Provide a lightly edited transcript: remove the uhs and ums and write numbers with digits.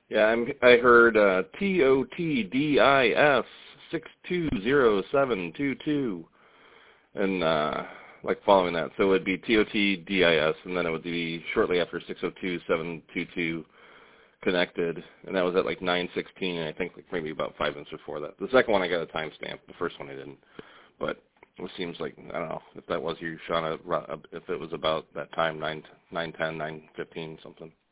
Yeah, I heard TOTDIS 620722, and like following that, so it would be TOTDIS, and then it would be shortly after 602722 connected, and that was at like 9:16, and I think like maybe about 5 minutes before that. The second one I got a timestamp. The first one I didn't, but it seems like I don't know if that was you, Shauna, if it was about that time 9:10, 9:15 something.